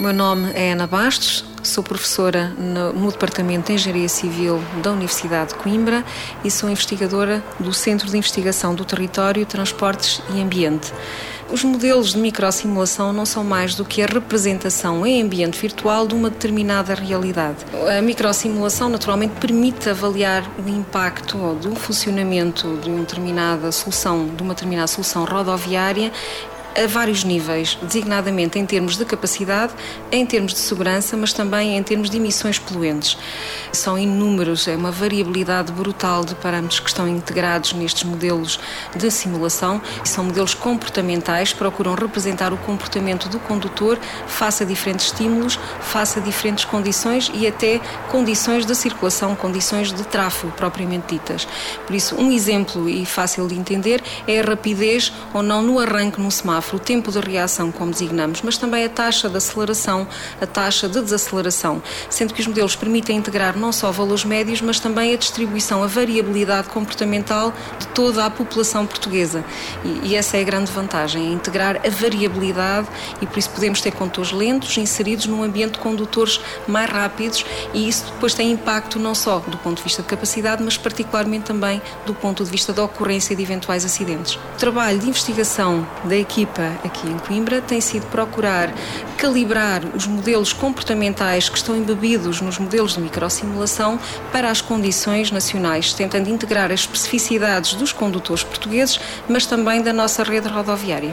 meu nome é Ana Bastos, sou professora no Departamento de Engenharia Civil da Universidade de Coimbra e sou investigadora do Centro de Investigação do Território, Transportes e Ambiente. Os modelos de microsimulação não são mais do que a representação em ambiente virtual de uma determinada realidade. A microsimulação, naturalmente, permite avaliar o impacto do funcionamento de uma determinada solução rodoviária a vários níveis, designadamente em termos de capacidade, em termos de segurança, mas também em termos de emissões poluentes. São inúmeros, é uma variabilidade brutal de parâmetros que estão integrados nestes modelos de simulação. São modelos comportamentais, procuram representar o comportamento do condutor face a diferentes estímulos, face a diferentes condições e até condições de circulação, condições de tráfego propriamente ditas. Por isso, um exemplo e fácil de entender é a rapidez ou não no arranque num semáforo, o tempo de reação, como designamos, mas também a taxa de aceleração, a taxa de desaceleração, sendo que os modelos permitem integrar não só valores médios, mas também a distribuição, a variabilidade comportamental de toda a população portuguesa. E essa é a grande vantagem, é integrar a variabilidade e por isso podemos ter condutores lentos inseridos num ambiente de condutores mais rápidos e isso depois tem impacto não só do ponto de vista de capacidade, mas particularmente também do ponto de vista da ocorrência de eventuais acidentes. O trabalho de investigação da equipa aqui em Coimbra tem sido procurar calibrar os modelos comportamentais que estão embebidos nos modelos de microsimulação para as condições nacionais, tentando integrar as especificidades dos condutores portugueses, mas também da nossa rede rodoviária.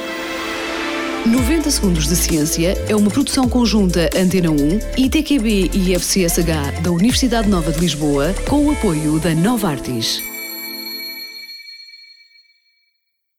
90 Segundos de Ciência é uma produção conjunta Antena 1, ITQB e FCSH da Universidade Nova de Lisboa, com o apoio da Novartis.